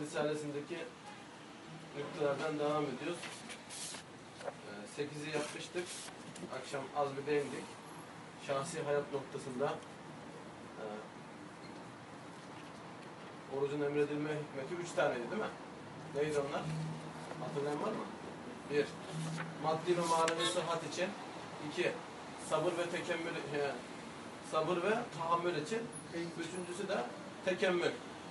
Risalesindeki nüktelerden devam ediyoruz. 8'i yapmıştık. Akşam az bir değindik. Şahsi hayat noktasında orucun emredilme hikmeti 3 taneydi değil mi? Neydi onlar? Hatırlayan var mı? 1. Maddi ve manevi sıhhat için. 2. Sabır ve tekemmül, sabır ve tahammül için. Üçüncüsü de tekemmül.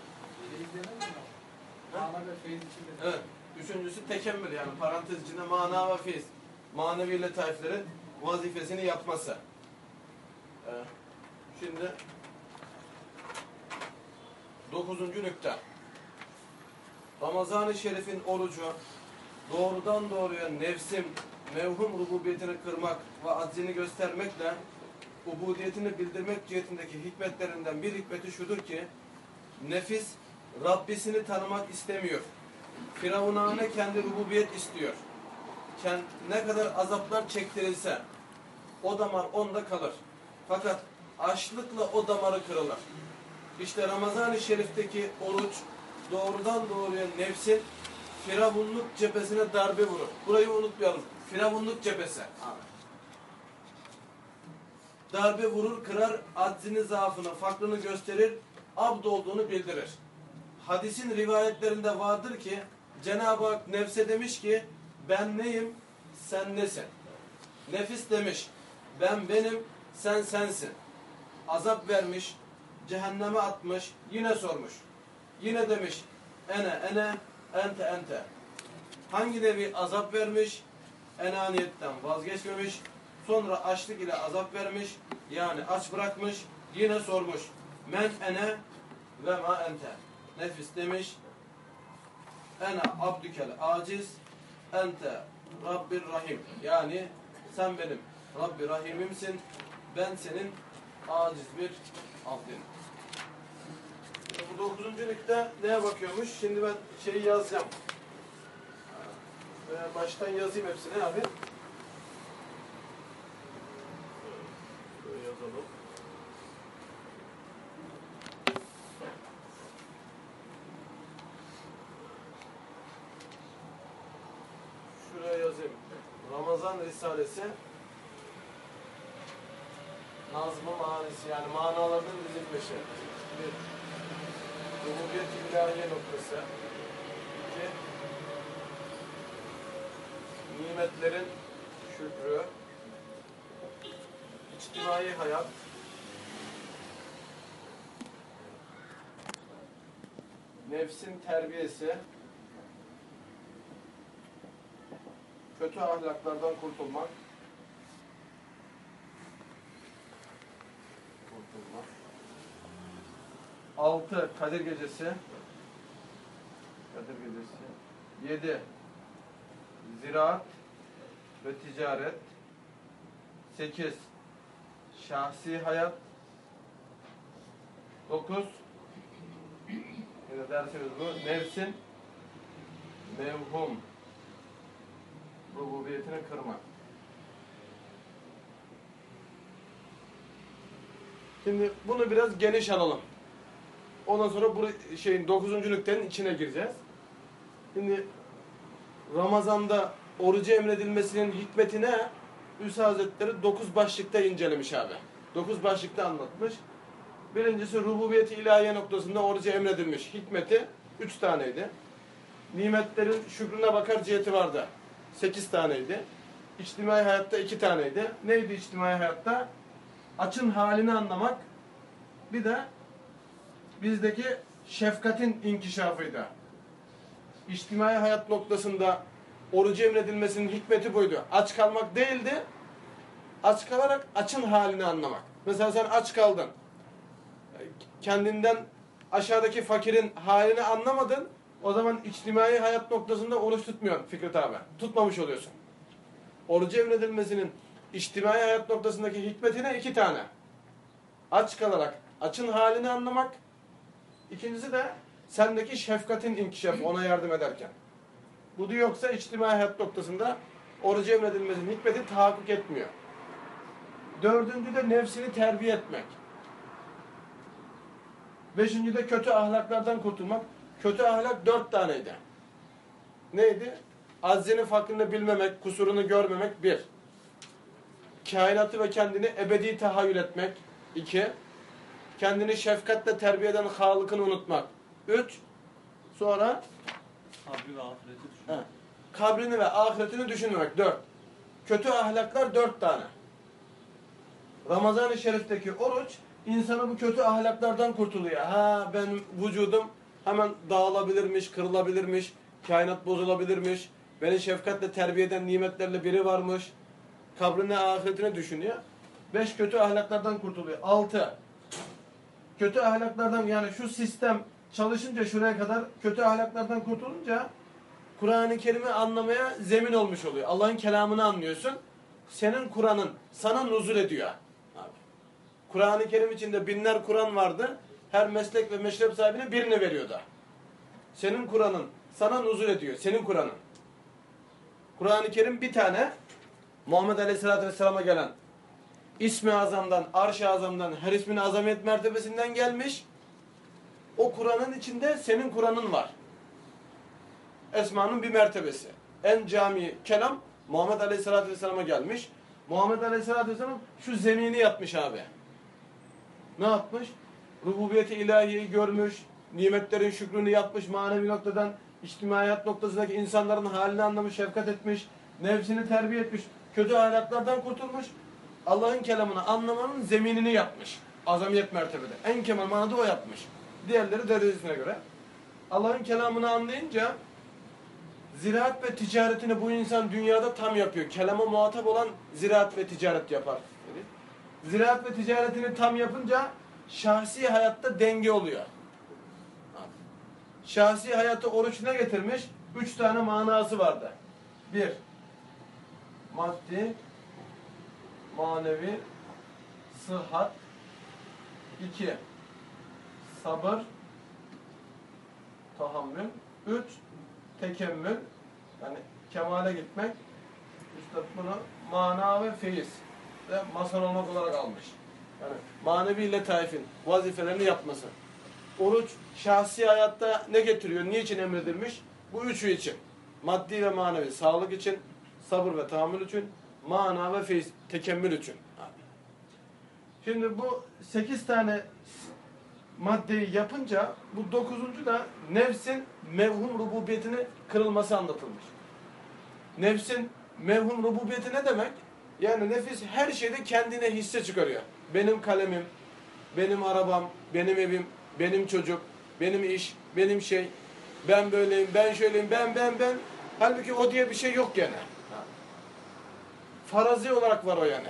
Evet. Üçüncüsü tekemmül, yani parantez içinde mana ve fiiz. Manevi letaiflerin vazifesini yapması. Şimdi 9. nükte. Ramazan-ı Şerif'in orucu doğrudan doğruya nefsin mevhum rububiyetini kırmak ve aczini göstermekle ubudiyetini bildirmek cihetindeki hikmetlerinden bir hikmeti şudur ki, nefis Rabbisini tanımak istemiyor. Firavunane kendi rububiyet istiyor. Ne kadar azaplar çektirilse o damar onda kalır. Fakat açlıkla o damarı kırılır. İşte Ramazan-ı Şerif'teki oruç doğrudan doğruya nefsin firavunluk cephesine darbe vurur. Burayı unutmayalım. Firavunluk cephesi. Darbe vurur, kırar, aczini, zaafını, fakrını gösterir, abd olduğunu bildirir. Hadisin rivayetlerinde vardır ki Cenab-ı Hak nefse demiş ki ben neyim, sen nesin? Nefis demiş ben benim, sen sensin. Azap vermiş, cehenneme atmış, yine sormuş. Yine demiş ene, ente. Hangi nevi azap vermiş? Enaniyetten vazgeçmemiş. Sonra açlık ile azap vermiş. Yani aç bırakmış. Yine sormuş. Men ene ve ma ente. Nefis demiş ene abdükel aciz ente Rabbir Rahim. Yani sen benim Rabbi Rahim'imsin. Ben senin aciz bir abdinim. Bu 9. nükte neye bakıyormuş? Şimdi ben şeyi yazacağım. Baştan yazayım hepsini abi. Böyle yazalım. Şuraya yazayım. Ramazan Risalesi nazm-ı manisi, yani manalarının dizilmesi. 1. Rububiyet-i ilahiye noktası. 2. Nimetlerin şükrü. İçtimai hayat. Nefsin terbiyesi. Kötü ahlaklardan kurtulmak. 6. Kadir Gecesi. 7. Ziraat ve ticaret. 8. Şahsi hayat. 9. Yine dersimiz bu. Nefsin mevhum rububiyetini kırmak. Şimdi bunu biraz geniş alalım. Ondan sonra bu şeyin 9. nüktenin içine gireceğiz. Şimdi Ramazan'da orucu emredilmesinin hikmeti ne? Üsa Hazretleri 9 başlıkta incelemiş abi. 9 başlıkta anlatmış. Birincisi rububiyet-i ilahiye noktasında orucu emredilmiş. Hikmeti 3 taneydi. Nimetlerin şükrüne bakar ciheti vardı. 8 taneydi. İçtimai hayatta 2 taneydi. Neydi içtimai hayatta? Açın halini anlamak. Bir de bizdeki şefkatin inkişafıydı. İçtimai hayat noktasında orucu emredilmesinin hikmeti buydu. Aç kalmak değildi. Aç kalarak açın halini anlamak. Mesela sen aç kaldın. Kendinden aşağıdaki fakirin halini anlamadın. O zaman içtimai hayat noktasında oruç tutmuyorsun Fikret abi. Tutmamış oluyorsun. Orucu emredilmesinin içtimai hayat noktasındaki hikmetine 2 tane. Aç kalarak açın halini anlamak. İkincisi de sendeki şefkatin inkişafı, ona yardım ederken. Bu yoksa içtimai hayat noktasında orucu emredilmesinin hikmeti tahakkuk etmiyor. 4. de nefsini terbiye etmek. 5. de kötü ahlaklardan kurtulmak. Kötü ahlak 4 taneydi. Neydi? Aczini fakrını bilmemek, kusurunu görmemek 1. Kainatı ve kendini ebedi tahayyül etmek 2. Kendini şefkatle terbiye eden Halık'ını unutmak 3. Sonra Kabri ve ahireti düşünmek. Kabrini ve ahiretini düşünmemek 4. Kötü ahlaklar 4 tane. Ramazan-ı Şerif'teki oruç insanı bu kötü ahlaklardan kurtuluyor. Benim vücudum hemen dağılabilirmiş, kırılabilirmiş, kainat bozulabilirmiş. Beni şefkatle terbiye eden nimetlerle biri varmış. Kabrini, ahiretini düşünüyor. 5 kötü ahlaklardan kurtuluyor. 6. Kötü ahlaklardan, yani şu sistem çalışınca şuraya kadar kötü ahlaklardan kurtulunca Kur'an-ı Kerim'i anlamaya zemin olmuş oluyor. Allah'ın kelamını anlıyorsun. Senin Kur'an'ın sana nuzul ediyor. Kur'an-ı Kerim içinde binler Kur'an vardı. Her meslek ve meşrep sahibine birini veriyordu. Senin Kur'an'ın sana nuzul ediyor. Senin Kur'an'ın. Kur'an-ı Kerim bir tane Muhammed Aleyhisselatü Vesselam'a gelen İsmi Azam'dan, Arş-ı Azam'dan, her ismin azamet mertebesinden gelmiş. O Kur'an'ın içinde senin Kur'an'ın var. Esma'nın bir mertebesi. En cami kelam Muhammed Aleyhisselatü Vesselam'a gelmiş. Muhammed Aleyhisselatü Vesselam şu zemini yapmış abi. Ne yapmış? Rububiyeti ilahiyi görmüş, nimetlerin şükrünü yapmış, manevi noktadan, içtimaiyat noktasındaki insanların halini anlamış, şefkat etmiş, nefsini terbiye etmiş, kötü ahlaklardan kurtulmuş, Allah'ın kelamını anlamanın zeminini yapmış. Azamiyet mertebede. En kemal manada o yapmış. Diğerleri derecesine göre. Allah'ın kelamını anlayınca ziraat ve ticaretini bu insan dünyada tam yapıyor. Kelama muhatap olan ziraat ve ticaret yapar. Ziraat ve ticaretini tam yapınca şahsi hayatta denge oluyor. Şahsi hayatta oruç ne getirmiş? 3 tane manası vardı. 1. Maddi, manevi, sıhhat. 2. Sabır, tahammül. 3. Tekemmül. Yani kemale gitmek. İşte bunu mana ve feyiz ve mazhar olmak olarak almış. Yani manevi letaifin vazifelerini yapması. Oruç şahsi hayatta ne getiriyor? Niçin emredilmiş? Bu üçü için. Maddi ve manevi sağlık için, sabır ve tahammül için, mana ve feyiz, tekemmül için. Şimdi bu 8 tane maddeyi yapınca bu 9. da nefsin mevhum rububiyetini kırılması anlatılmış. Nefsin mevhum rububiyeti ne demek? Yani nefis her şeyde kendine hisse çıkarıyor. Benim kalemim, benim arabam, benim evim, benim çocuk, benim iş, benim şey, ben böyleyim, ben şöyleyim, ben. Halbuki o diye bir şey yok gene. Farazi olarak var o yani.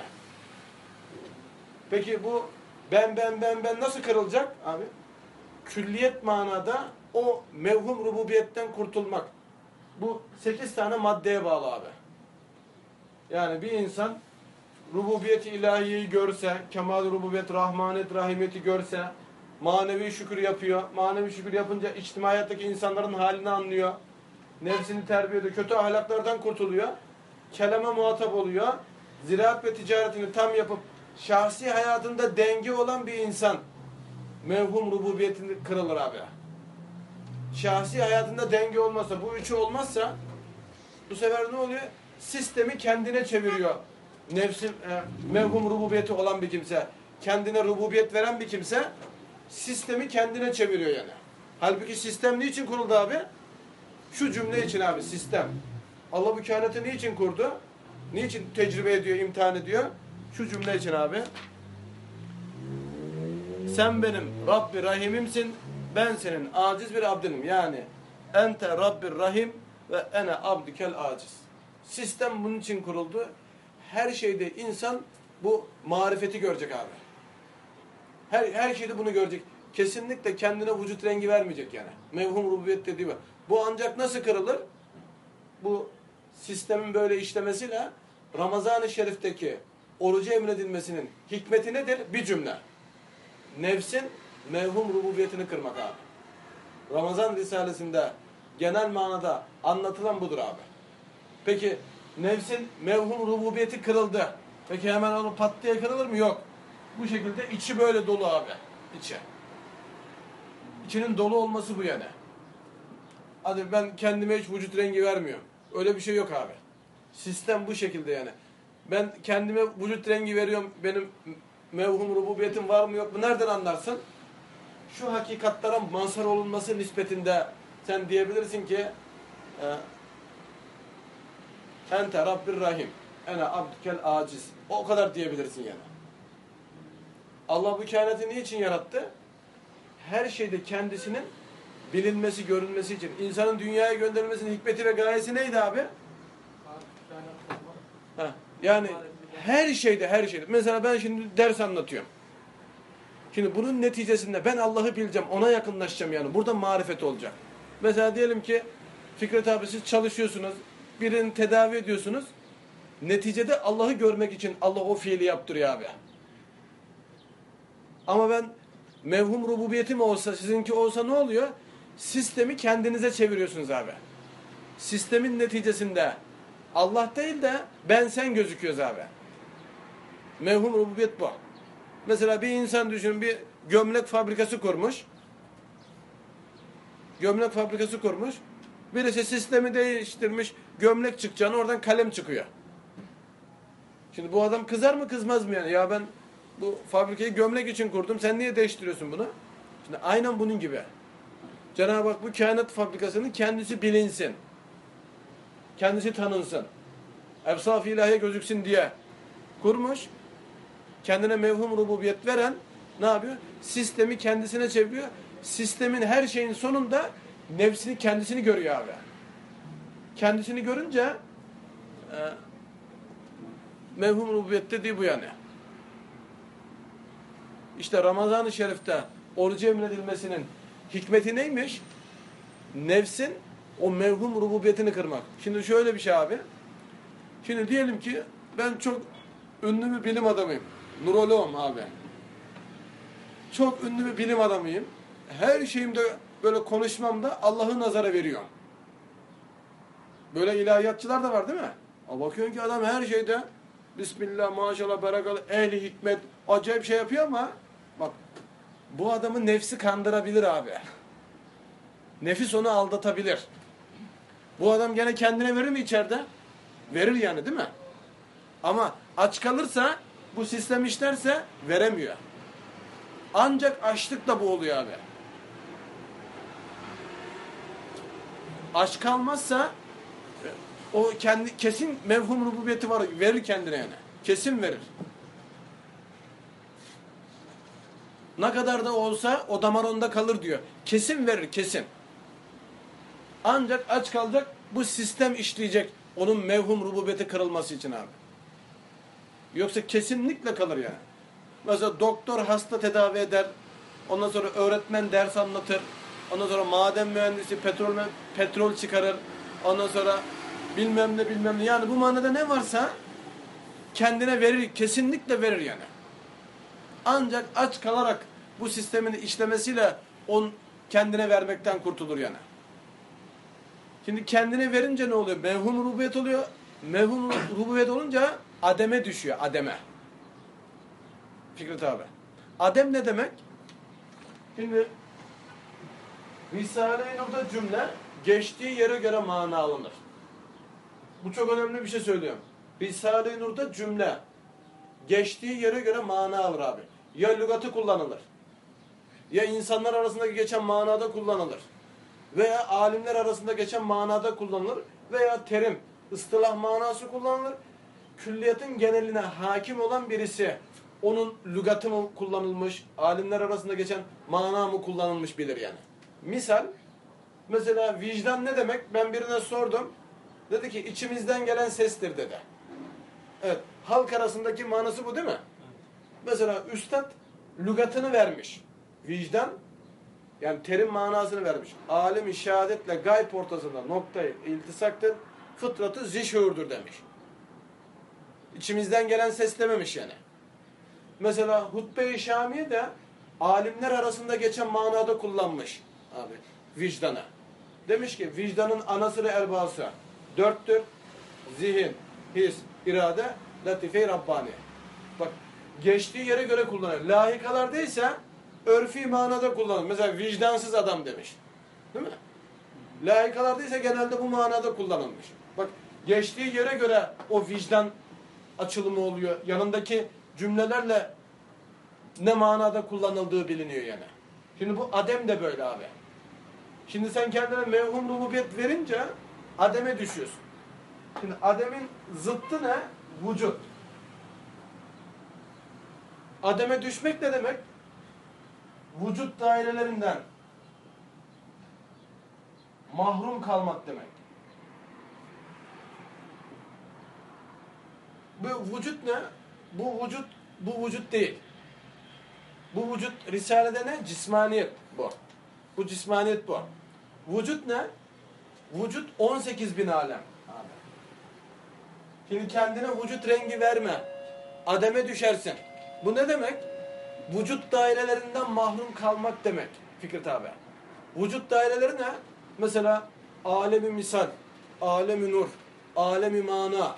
Peki bu ben nasıl kırılacak abi? Külliyet manada o mevhum rububiyetten kurtulmak. Bu 8 tane maddeye bağlı abi. Yani bir insan rububiyet-i ilahiyeyi görse, kemal-i rububiyet, rahmaniyet, rahimiyeti görse, manevi şükür yapıyor. Manevi şükür yapınca içtimaiyattaki insanların halini anlıyor. Nefsini terbiye ediyor. Kötü ahlaklardan kurtuluyor. Kelime muhatap oluyor. Ziraat ve ticaretini tam yapıp şahsi hayatında denge olan bir insan mevhum rububiyetini kırılır abi. Şahsi hayatında denge olmazsa, bu üçü olmazsa bu sefer ne oluyor? Sistemi kendine çeviriyor. Nefsin mevhum rububiyeti olan bir kimse, kendine rububiyet veren bir kimse sistemi kendine çeviriyor yani. Halbuki sistem niçin kuruldu abi? Şu cümle için abi, sistem. Allah bu kainatı niçin kurdu? Niçin tecrübe ediyor, imtihan ediyor? Şu cümle için abi. Sen benim Rabbi Rahim'imsin, ben senin aciz bir abdinim. Yani ente Rabbir Rahim ve ene abdikel aciz. Sistem bunun için kuruldu. Her şeyde insan bu marifeti görecek abi. Her şeyde bunu görecek. Kesinlikle kendine vücut rengi vermeyecek yani. Mevhum rububiyet dediği var. Bu ancak nasıl kırılır? Bu sistemin böyle işlemesiyle Ramazan-ı Şerif'teki orucu emredilmesinin hikmeti nedir? Bir cümle. Nefsin mevhum rububiyetini kırmak abi. Ramazan Risalesi'nde genel manada anlatılan budur abi. Peki nefsin mevhum rububiyeti kırıldı. Peki hemen onu pat diye kırılır mı? Yok. Bu şekilde içi böyle dolu abi. İçi. İçinin dolu olması bu yani. hadi ben kendime hiç vücut rengi vermiyorum. Öyle bir şey yok abi. Sistem bu şekilde yani. Ben kendime vücut rengi veriyorum. Benim mevhum rububiyetim var mı yok mu? Nereden anlarsın? Şu hakikatlara mazhar olunması nispetinde sen diyebilirsin ki ente Rabbir Rahim. Ene abdükel aciz. O kadar diyebilirsin yani. Allah bu kainatı niçin yarattı? Her şeyde kendisinin bilinmesi, görünmesi için. İnsanın dünyaya gönderilmesinin hikmeti ve gayesi neydi abi? Yani her şeyde. Mesela ben şimdi ders anlatıyorum. Şimdi bunun neticesinde ben Allah'ı bileceğim, ona yakınlaşacağım yani. Burada marifet olacak. Mesela diyelim ki Fikret abi siz çalışıyorsunuz, birini tedavi ediyorsunuz. Neticede Allah'ı görmek için Allah o fiili yaptırıyor abi. Ama ben mevhum rububiyetim olsa, sizinki olsa ne oluyor? Sistemi kendinize çeviriyorsunuz abi. Sistemin neticesinde Allah değil de ben sen gözüküyoruz abi. Mevhum rububiyet bu. Mesela bir insan düşünün, bir gömlek fabrikası kurmuş. Gömlek fabrikası kurmuş. Birisi sistemi değiştirmiş. Gömlek çıkacağını oradan kalem çıkıyor. Şimdi bu adam kızar mı kızmaz mı yani? Ya ben bu fabrikayı gömlek için kurdum. Sen niye değiştiriyorsun bunu? Şimdi aynen bunun gibi. Cenab-ı Hak bu kainat fabrikasının kendisi bilinsin. Kendisi tanınsın. Efsaf-ı ilahiye gözüksün diye kurmuş. Kendine mevhum rububiyet veren ne yapıyor? Sistemi kendisine çeviriyor. Sistemin her şeyin sonunda nefsini kendisini görüyor abi. Kendisini görünce mevhum rububiyet dediği bu yani. İşte Ramazan-ı Şerif'te orucu emredilmesinin hikmeti neymiş? Nefsin o mevhum rububiyetini kırmak. Şimdi şöyle bir şey abi. Şimdi diyelim ki ben çok ünlü bir bilim adamıyım. Nuroloğum abi. Çok ünlü bir bilim adamıyım. Her şeyimde böyle konuşmamda Allah'ı nazara veriyorum. Böyle ilahiyatçılar da var değil mi? Bakıyorsun ki adam her şeyde Bismillah, maşallah, berakallah, ehli hikmet, acayip şey yapıyor ama bak bu adamın nefsi kandırabilir abi. Nefis onu aldatabilir. Bu adam gene kendine verir mi içeride? Verir yani değil mi? Ama aç kalırsa, bu sistem işlerse veremiyor. Ancak açlıkla bu oluyor abi. Aç kalmazsa o kendi kesin mevhum rububiyeti var, verir kendine yani. Kesin verir. Ne kadar da olsa o damar onda kalır diyor. Kesin verir, kesin. Ancak aç kalacak, bu sistem işleyecek onun mevhum rububiyeti kırılması için abi. Yoksa kesinlikle kalır yani. Mesela doktor hasta tedavi eder. Ondan sonra öğretmen ders anlatır. Ondan sonra maden mühendisi petrol çıkarır. Ondan sonra bilmem ne. Yani bu manada ne varsa kendine verir. Kesinlikle verir yani. Ancak aç kalarak bu sistemin işlemesiyle kendine vermekten kurtulur yani. Şimdi kendine verince ne oluyor? Mevhum rububiyet oluyor. Mevhum rububiyet olunca ademe düşüyor. Ademe. Fikret abi. Adem ne demek? Şimdi Risale-i Nur'da cümle geçtiği yere göre mana alınır. Bu çok önemli bir şey söylüyorum. Risale-i Nur'da cümle geçtiği yere göre mana alır abi. Ya lügatı kullanılır. Ya insanlar arasında geçen manada kullanılır. Veya alimler arasında geçen manada kullanılır. Veya terim, ıstılah manası kullanılır. Külliyatın geneline hakim olan birisi onun lügatı mı kullanılmış, alimler arasında geçen mana mı kullanılmış bilir yani. Misal, mesela vicdan ne demek? Ben birine sordum. Dedi ki içimizden gelen sestir dedi. Evet, halk arasındaki manası bu değil mi? Mesela üstad lügatını vermiş. Vicdan, yani terim manasını vermiş. Alem-i şehadetle gayb ortasında noktayı iltisaktır, fıtratı zişuurdur demiş. İçimizden gelen ses dememiş yani. Mesela hutbe-i şamiye de alimler arasında geçen manada kullanmış abi vicdanı. Demiş ki vicdanın anasırı erbası dörttür. Zihin, his, irade, latife-i Rabbani. Bak geçtiği yere göre kullanır. Lahikalarda ise örfi manada kullanır. Mesela vicdansız adam demiş. Değil mi? Layıkalarda ise genelde bu manada kullanılmış. Bak geçtiği yere göre o vicdan açılımı oluyor. Yanındaki cümlelerle ne manada kullanıldığı biliniyor yani. Şimdi bu adem de böyle abi. Şimdi sen kendine mevhum rububiyet verince ademe düşüyorsun. Şimdi ademin zıttı ne? Vücut. Ademe düşmek ne demek? Vücut dairelerinden mahrum kalmak demek. Bu vücut ne? Bu vücut değil. Bu vücut Risale'de ne? Cismaniyet bu. Bu cismaniyet bu. Vücut ne? Vücut 18 bin alem. Şimdi kendine vücut rengi verme. Ademe düşersin. Bu ne demek? Vücut dairelerinden mahrum kalmak demek Fikret abi. Vücut daireleri ne? Mesela alemi misal, alemi nur, alemi mana,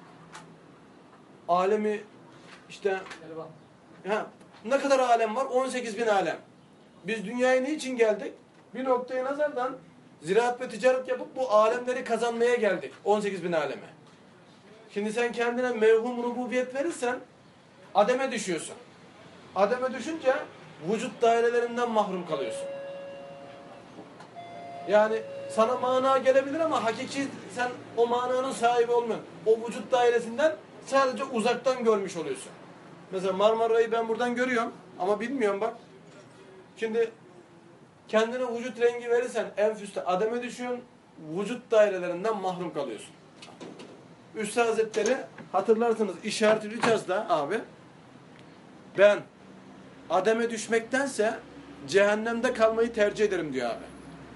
alemi işte ne kadar alem var? 18 bin alem. Biz dünyaya niçin geldik? Bir noktaya nazardan ziraat ve ticaret yapıp bu alemleri kazanmaya geldik. 18 bin aleme. Şimdi sen kendine mevhum rububiyet verirsen ademe düşüyorsun. Ademe düşünce vücut dairelerinden mahrum kalıyorsun. Yani sana mana gelebilir ama hakiki sen o mananın sahibi olmuyorsun. O vücut dairesinden sadece uzaktan görmüş oluyorsun. Mesela Marmara'yı ben buradan görüyorum ama bilmiyorum bak. Şimdi kendine vücut rengi verirsen enfüste ademe düşüyorsun, vücut dairelerinden mahrum kalıyorsun. Üstad Hazretleri hatırlarsınız İşaret-ül İcaz'da abi ben ademe düşmektense cehennemde kalmayı tercih ederim diyor abi.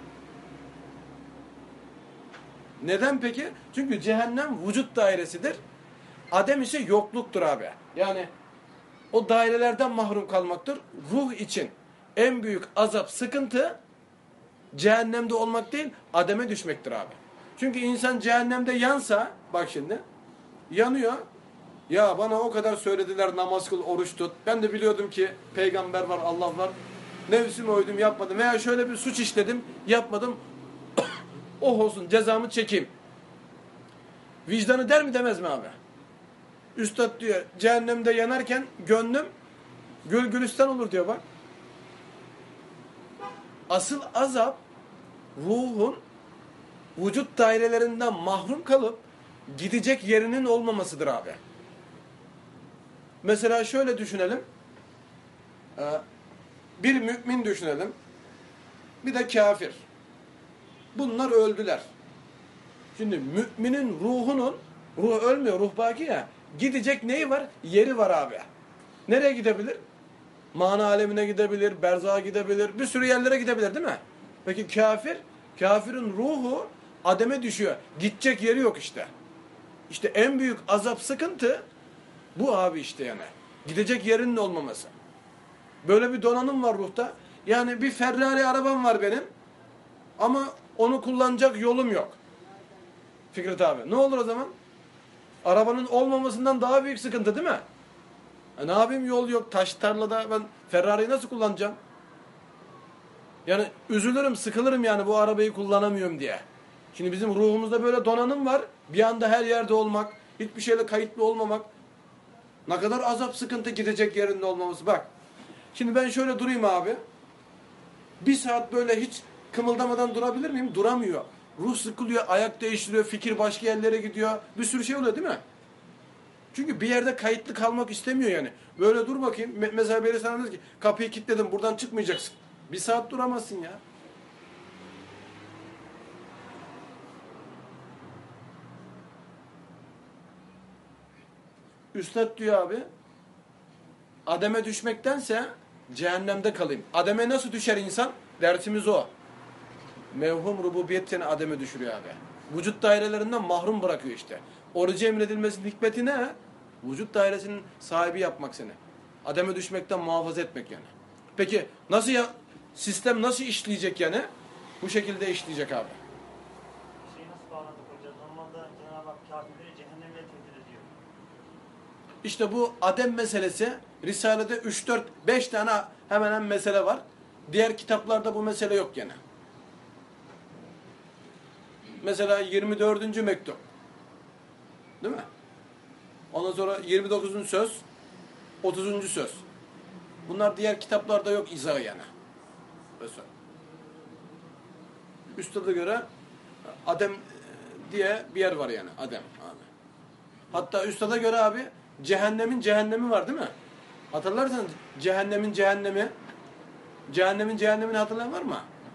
Neden peki? Çünkü cehennem vücut dairesidir. Adem ise yokluktur abi. Yani o dairelerden mahrum kalmaktır. Ruh için en büyük azap, sıkıntı cehennemde olmak değil, ademe düşmektir abi. Çünkü insan cehennemde yansa, bak şimdi, yanıyor. Ya bana o kadar söylediler namaz kıl, oruç tut. Ben de biliyordum ki peygamber var, Allah var. Nefsime uydum, yapmadım. Veya şöyle bir suç işledim, yapmadım. Oh olsun, cezamı çekeyim. Vicdanı der mi demez mi abi? Üstad diyor, cehennemde yanarken gönlüm gül gülistan olur diyor bak. Asıl azap ruhun vücut dairelerinden mahrum kalıp gidecek yerinin olmamasıdır abi. Mesela şöyle düşünelim. Bir mümin düşünelim. Bir de kafir. Bunlar öldüler. Şimdi müminin ruhu ölmüyor, ruh baki ya. Gidecek neyi var? Yeri var abi. Nereye gidebilir? Mana alemine gidebilir, berzaha gidebilir, bir sürü yerlere gidebilir değil mi? Peki kafirin ruhu ademe düşüyor. Gidecek yeri yok işte. İşte en büyük azap, sıkıntı bu abi işte yani. Gidecek yerinin olmaması. Böyle bir donanım var ruhta. Yani bir Ferrari arabam var benim ama onu kullanacak yolum yok. Fikret abi. Ne olur o zaman? Arabanın olmamasından daha büyük sıkıntı değil mi? Ne yapayım, yol yok. Taş tarlada ben Ferrari'yi nasıl kullanacağım? Yani üzülürüm, sıkılırım yani bu arabayı kullanamıyorum diye. Şimdi bizim ruhumuzda böyle donanım var. Bir anda her yerde olmak, hiçbir şeyle kayıtlı olmamak. Ne kadar azap, sıkıntı, gidecek yerinde olmaması. Bak. Şimdi ben şöyle durayım abi. Bir saat böyle hiç kımıldamadan durabilir miyim? Duramıyor. Ruh sıkılıyor, ayak değiştiriyor, fikir başka yerlere gidiyor. Bir sürü şey oluyor değil mi? Çünkü bir yerde kayıtlı kalmak istemiyor yani. Böyle dur bakayım. Mesela biri sana dedi ki kapıyı kilitledim, buradan çıkmayacaksın. Bir saat duramazsın ya. Üstad diyor abi, ademe düşmektense cehennemde kalayım. Ademe nasıl düşer insan? Dersimiz o. Mevhum rububiyet seni ademe düşürüyor abi. Vücut dairelerinden mahrum bırakıyor işte. Orucu emredilmesinin hikmeti ne? Vücut dairesinin sahibi yapmak seni. Ademe düşmekten muhafaza etmek yani. Peki nasıl ya? Sistem nasıl işleyecek yani? Bu şekilde işleyecek abi. Şeyi nasıl bağladık hocam? Normalde Cenab-ı Hak kafirleri cehennemle tehdit ediyor. İşte bu adem meselesi Risale'de 3, 4, 5 tane hemen hemen mesele var. Diğer kitaplarda bu mesele yok gene. Mesela 24. mektup. Değil mi? Ondan sonra 29. söz, 30. söz. Bunlar diğer kitaplarda yok izahı yani. Mesela. Üstada göre Adem diye bir yer var yani. Adem abi. Hatta üstada göre abi cehennemin cehennemi var değil mi? Hatırlarsanız cehennemin cehennemini hatırlayan var mı?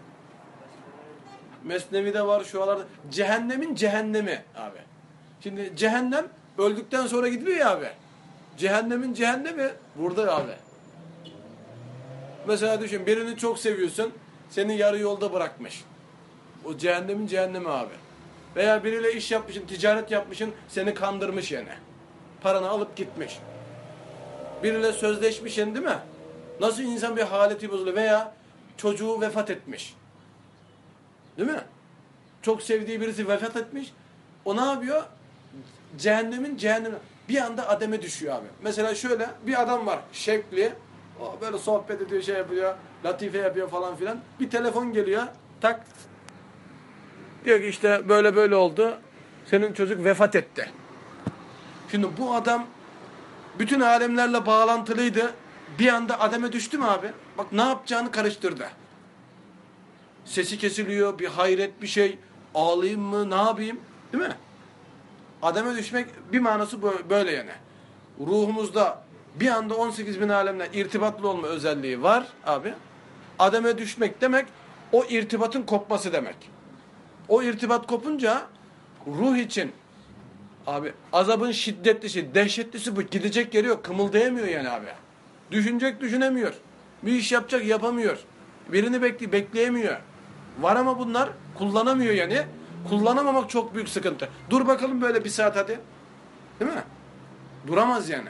Mesnevi'de var, şuralarda. Cehennemin cehennemi abi. Şimdi cehennem öldükten sonra gidiliyor ya abi. Cehennemin cehennemi burada abi. Mesela düşün, birini çok seviyorsun, seni yarı yolda bırakmış. O cehennemin cehennemi abi. Veya biriyle iş yapmışsın, ticaret yapmışsın, seni kandırmış yani. Paranı alıp gitmiş. Biriyle sözleşmişsin değil mi? Nasıl insan bir haleti bozuluyor? Veya çocuğu vefat etmiş. Değil mi? Çok sevdiği birisi vefat etmiş. O ne yapıyor? Cehennemin cehennemi. Bir anda ademe düşüyor abi. Mesela şöyle bir adam var şevkli. O böyle sohbet ediyor, şey yapıyor. Latife yapıyor falan filan. Bir telefon geliyor. Tak. Diyor ki işte böyle böyle oldu. Senin çocuk vefat etti. Şimdi bu adam bütün alemlerle bağlantılıydı. Bir anda ademe düştü mü abi? Bak ne yapacağını karıştırdı. Sesi kesiliyor, bir hayret bir şey. Ağlayayım mı, ne yapayım? Değil mi? Ademe düşmek bir manası böyle yani. Ruhumuzda bir anda 18.000 alemle irtibatlı olma özelliği var abi. Ademe düşmek demek o irtibatın kopması demek. O irtibat kopunca ruh için abi azabın şiddetlisi, dehşetlisi bu. Gidecek yeri yok, kımıldayamıyor yani abi. Düşünecek, düşünemiyor. Bir iş yapacak, yapamıyor. Birini bekleyemiyor. Var ama bunlar kullanamıyor yani. Kullanamamak çok büyük sıkıntı. Dur bakalım böyle bir saat hadi. Değil mi? Duramaz yani.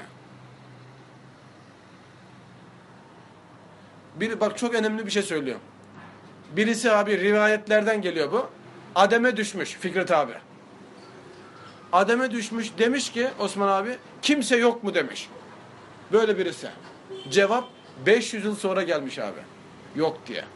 Bak çok önemli bir şey söylüyorum. Birisi abi rivayetlerden geliyor bu. Ademe düşmüş Fikret abi. Ademe düşmüş demiş ki Osman abi kimse yok mu demiş. Böyle birisi. Cevap 500 yıl sonra gelmiş abi. Yok diye.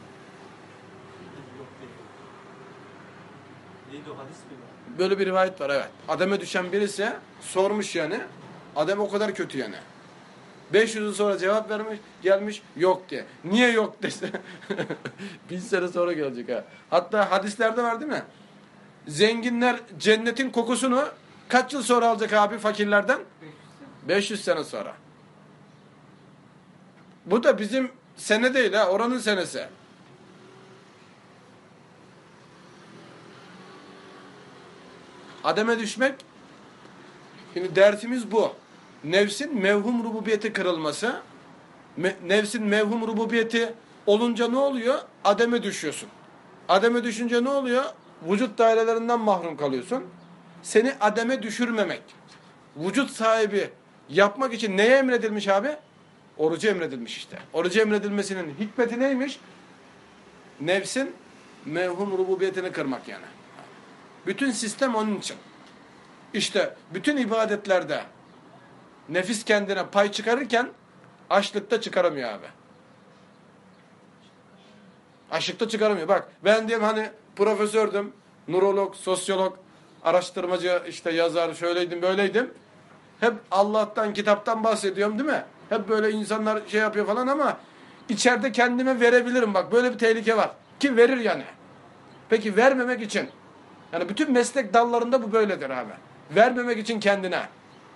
Neydi o hadis mi? Böyle bir rivayet var evet. Adem'e düşen birisi sormuş yani. Adem o kadar kötü yani. 500 yıl sonra cevap vermiş, gelmiş yok diye. Niye yok dese 1000 sene sonra gelecek ha. Hatta hadislerde var değil mi? Zenginler cennetin kokusunu kaç yıl sonra alacak abi fakirlerden? 500 sene sonra. Bu da bizim sene değil ha, oranın senesi. Ademe düşmek, şimdi dersimiz bu. Nefsin mevhum rububiyeti kırılması. Nefsin mevhum rububiyeti olunca ne oluyor? Ademe düşüyorsun. Ademe düşünce ne oluyor? Vücut dairelerinden mahrum kalıyorsun. Seni ademe düşürmemek, vücut sahibi yapmak için neye emredilmiş abi? Orucu emredilmiş işte. Orucu emredilmesinin hikmeti neymiş? Nefsin mevhum rububiyetini kırmak yani. Bütün sistem onun için. İşte bütün ibadetlerde nefis kendine pay çıkarırken açlıkta çıkaramıyor abi. Açlıkta çıkaramıyor. Bak ben diyelim hani profesördüm, nörolog, sosyolog, araştırmacı, işte yazar, şöyleydim, böyleydim. Hep Allah'tan, kitaptan bahsediyorum değil mi? Hep böyle insanlar şey yapıyor falan ama içeride kendime verebilirim. Bak böyle bir tehlike var. Ki verir yani. Peki vermemek için, yani bütün meslek dallarında bu böyledir abi. Vermemek için kendine.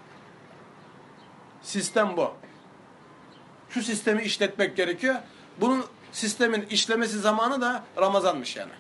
Sistem bu. Şu sistemi işletmek gerekiyor. Bunun sistemin işlemesi zamanı da Ramazanmış yani.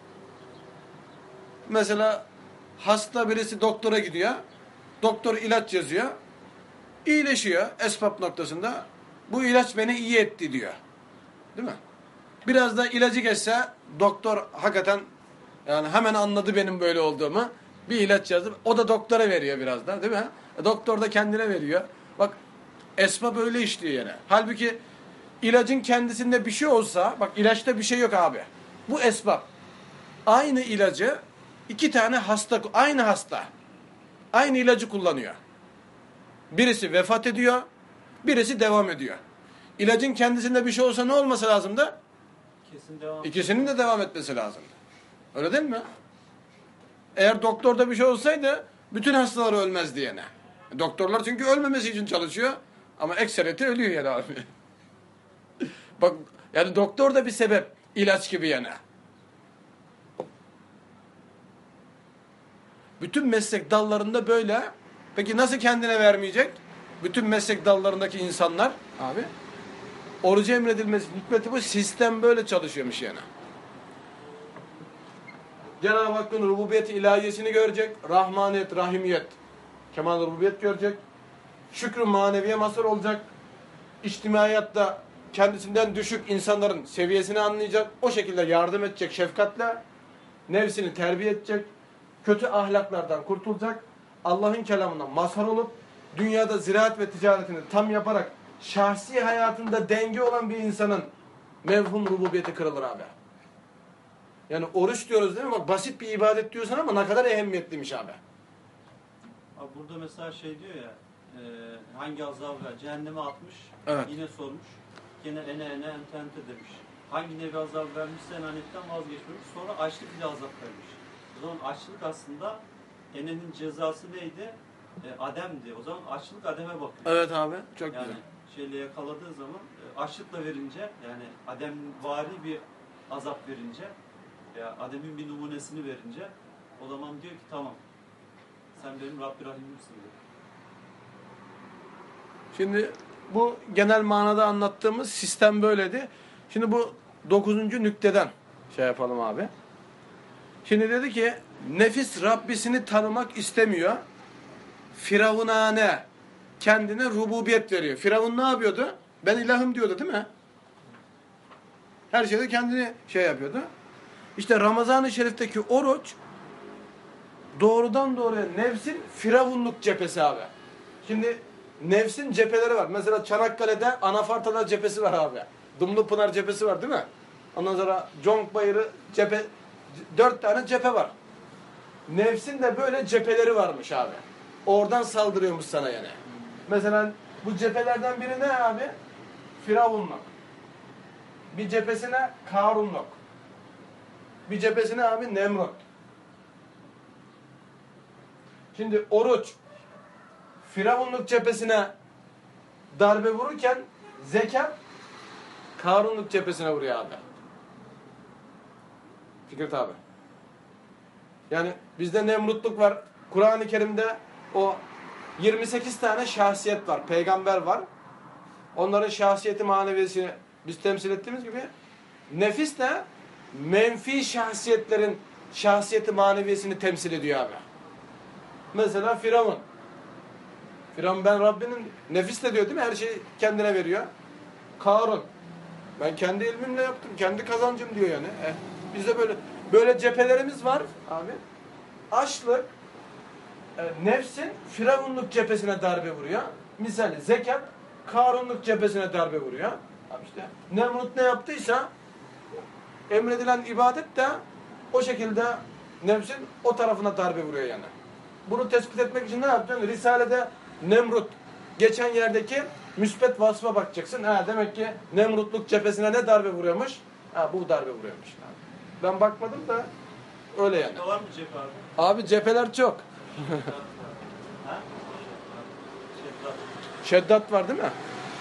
Mesela hasta birisi doktora gidiyor. Doktor ilaç yazıyor. İyileşiyor esbab noktasında. Bu ilaç beni iyi etti diyor. Değil mi? Biraz da ilacı geçse doktor hakikaten yani hemen anladı benim böyle olduğumu. Bir ilaç yazdı. O da doktora veriyor biraz da değil mi? Doktor da kendine veriyor. Bak esbab öyle işliyor yani. Halbuki ilacın kendisinde bir şey olsa, bak ilaçta bir şey yok abi. Bu esbab. Aynı ilacı iki tane hasta, aynı hasta. Aynı ilacı kullanıyor. Birisi vefat ediyor, birisi devam ediyor. İlacın kendisinde bir şey olsa ne olması lazımdı? Kesin devam. İkisinin de devam etmesi lazımdı. Öyle değil mi? Eğer doktorda bir şey olsaydı bütün hastalar ölmezdi yani. Doktorlar çünkü ölmemesi için çalışıyor. Ama ekseriyeti ölüyor yani abi. Bak yani doktor da bir sebep. İlaç gibi yani. Bütün meslek dallarında böyle. Peki nasıl kendine vermeyecek? Bütün meslek dallarındaki insanlar abi. Orucu emredilmesi hikmeti bu. Sistem böyle çalışıyormuş yani. Cenab-ı Hakk'ın rububiyeti ilahiyesini görecek. Rahmaniyet, rahimiyet. Kemal rububiyet görecek. Şükrü maneviye mazhar olacak. İçtimaiyatta kendisinden düşük insanların seviyesini anlayacak. O şekilde yardım edecek şefkatle. Nefsini terbiye edecek. Kötü ahlaklardan kurtulacak. Allah'ın kelamından mazhar olup dünyada ziraat ve ticaretini tam yaparak şahsi hayatında denge olan bir insanın mevhum rububiyeti kırılır abi. Yani oruç diyoruz değil mi? Bak basit bir ibadet diyorsun ama ne kadar ehemmiyetliymiş abi. Abi burada mesela şey diyor ya, hangi azabı cehenneme atmış, Evet. yine sormuş, gene ene ente demiş. Hangi nevi azabı vermişse enanetten vazgeçmemiş, sonra açlık bile azap vermiş. O zaman açlık aslında enenin cezası neydi? Ademdi. O zaman açlık ademe bakıyor. Evet abi çok Yani güzel. şeyle yakaladığı zaman açlıkla verince, yani ademvari bir azap verince, ya Adem'in bir numunesini verince, o zaman diyor ki tamam, sen benim Rabbi Rahim'imsin diyor. Şimdi bu genel manada anlattığımız sistem böyledi. Şimdi bu 9. nükteden şey yapalım abi. Şimdi dedi ki nefis Rabbisini tanımak istemiyor. Firavunane kendine rububiyet veriyor. Firavun ne yapıyordu? Ben ilahım diyordu değil mi? Her şeyde kendini şey yapıyordu. İşte Ramazan-ı Şerif'teki oruç doğrudan doğruya nefsin firavunluk cephesi abi. Şimdi nefsin cepheleri var. Mesela Çanakkale'de Anafartalar cephesi var abi. Dumlupınar cephesi var değil mi? Ondan sonra Conk Bayırı cephe, 4 tane cephe var. Nefsin de böyle cepheleri varmış abi. Oradan saldırıyormuş sana yani. Mesela bu cephelerden biri ne abi? Firavunluk. Bir cephesine Karunluk. Bir cephesine abi Nemrut. Şimdi oruç Firavunluk cephesine darbe vururken zekat Karunluk cephesine vuruyor abi. Fikret abi. Yani bizde Nemrutluk var. Kur'an-ı Kerim'de o 28 tane şahsiyet var. Peygamber var. Onların şahsiyeti maneviyesini biz temsil ettiğimiz gibi nefis de menfi şahsiyetlerin şahsiyeti maneviyesini temsil ediyor abi. Mesela Firavun. Firavun ben Rabbinim nefis de diyor değil mi? Her şeyi kendine veriyor. Karun. Ben kendi ilmimle yaptım. Kendi kazancım diyor yani. Bizde böyle cephelerimiz var abi. Açlık nefsin firavunluk cephesine darbe vuruyor. Misal zekat Karunluk cephesine darbe vuruyor. Abi işte Nemrut ne yaptıysa emredilen ibadet de o şekilde nefsin o tarafına darbe vuruyor yani. Bunu tespit etmek için ne yapacaksın? Risale'de Nemrut geçen yerdeki müspet vasfa bakacaksın. Demek ki Nemrutluk cephesine ne darbe vuruyormuş? Bu darbe vuruyormuş. Ben bakmadım da öyle yani. Var mı cephe abi? Abi cepheler çok. Ha? Şeddat var değil mi?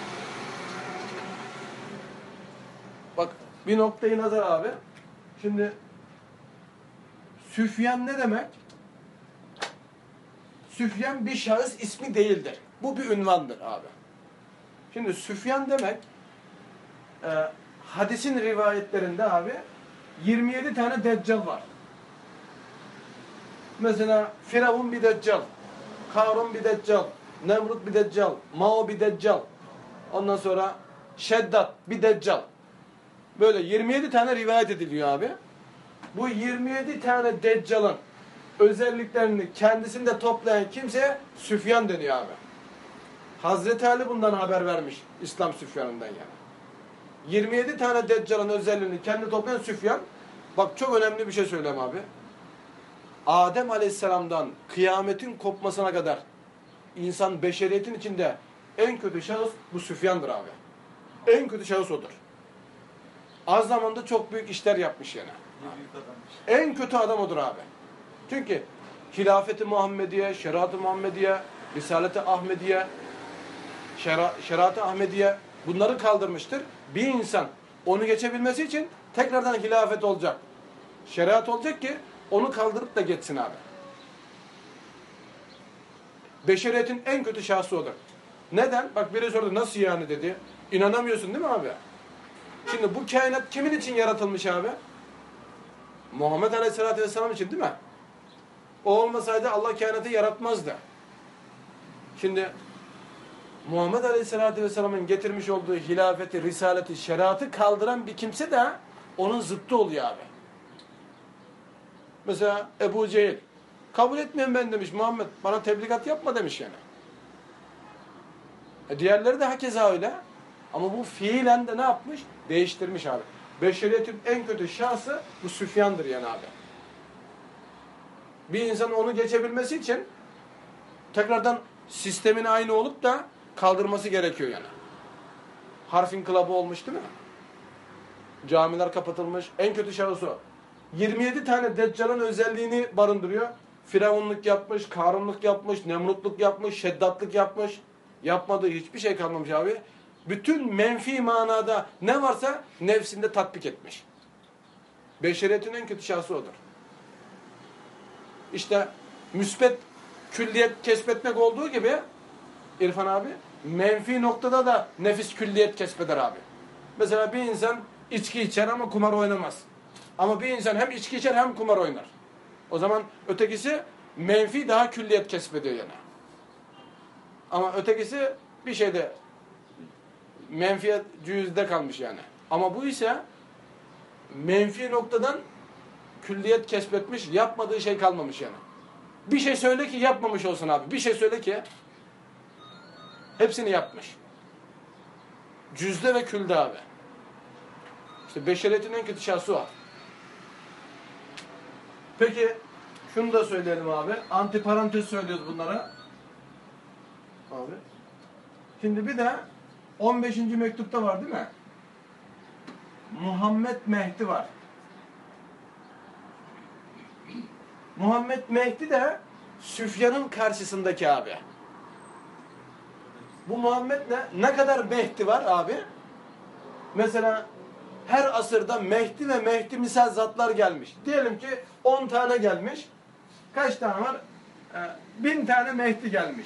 Bak bir noktayı nazar abi. Şimdi Süfyan ne demek? Süfyan bir şahıs ismi değildir. Bu bir ünvandır abi. Şimdi Süfyan demek hadisin rivayetlerinde abi 27 tane deccal var. Mesela Firavun bir deccal, Karun bir deccal, Nemrut bir deccal, Mao bir deccal. Ondan sonra Şeddat bir deccal. Böyle 27 tane rivayet ediliyor abi. Bu 27 tane deccalın özelliklerini kendisinde toplayan kimseye Süfyan deniyor abi. Hazreti Ali bundan haber vermiş İslam Süfyan'ından yani. 27 tane deccalın özelliğini kendi toplayan Süfyan. Bak çok önemli bir şey söyleyeyim abi. Adem Aleyhisselam'dan kıyametin kopmasına kadar insan beşeriyetin içinde en kötü şahıs bu Süfyan'dır abi. En kötü şahıs odur. Az zamanda çok büyük işler yapmış yani. Ne büyük adammış. En kötü adam odur abi. Çünkü hilafeti Muhammediye, şeriat-ı Muhammediye, Risalet-i Ahmediye, şeriat-ı Ahmediye bunları kaldırmıştır. Bir insan onu geçebilmesi için tekrardan hilafet olacak. Şeriat olacak ki onu kaldırıp da geçsin abi. Beşeriyetin en kötü şahsı odur. Neden? Bak biri sordu nasıl yani dedi. İnanamıyorsun değil mi abi? Şimdi bu kainat kimin için yaratılmış abi? Muhammed Aleyhisselatü Vesselam için değil mi? O olmasaydı Allah kainatı yaratmazdı. Şimdi Muhammed Aleyhisselatü Vesselam'ın getirmiş olduğu hilafeti, risaleti, şeriatı kaldıran bir kimse de onun zıttı oluyor abi. Mesela Ebu Cehil. Kabul etmeyen ben demiş Muhammed. Bana tebligat yapma demiş yani. Diğerleri de hakeza öyle. Ama bu fiilen de ne yapmış? Değiştirmiş abi. Beşeriyetin en kötü şahsı bu Süfyan'dır yani abi. Bir insanın onu geçebilmesi için tekrardan sistemin aynı olup da kaldırması gerekiyor yani. Harf inkılabı olmuş değil mi? Camiler kapatılmış. En kötü şahıs o. 27 tane Deccal'ın özelliğini barındırıyor. Firavunluk yapmış, Karunluk yapmış, Nemrutluk yapmış, Şeddatlık yapmış. Yapmadığı hiçbir şey kalmamış abi. Bütün menfi manada ne varsa nefsinde tatbik etmiş. Beşeriyetin en kötü şahsı odur. İşte müsbet külliyet kesbetmek olduğu gibi İrfan abi menfi noktada da nefis külliyet kesbeder abi. Mesela bir insan içki içer ama kumar oynamaz. Ama bir insan hem içki içer hem kumar oynar. O zaman ötekisi menfi daha külliyet kesbediyor yani. Ama ötekisi bir şeyde menfiyet cüzde kalmış yani. Ama bu ise menfi noktadan külliyet kesbetmiş, yapmadığı şey kalmamış yani. Bir şey söyle ki yapmamış olsun abi. Bir şey söyle ki hepsini yapmış. Cüzde ve külde abi. İşte beşeriyetin en kötü şahsı o. Peki şunu da söyleyelim abi. Antiparantez söylüyoruz bunlara. Abi. Şimdi bir de 15. mektupta var değil mi? Muhammed Mehdi var. Muhammed Mehdi de Süfyan'ın karşısındaki abi. Bu Muhammed ne kadar Mehdi var abi? Mesela her asırda Mehdi ve Mehdi misal zatlar gelmiş. Diyelim ki 10 tane gelmiş. Kaç tane var? 1000 tane Mehdi gelmiş.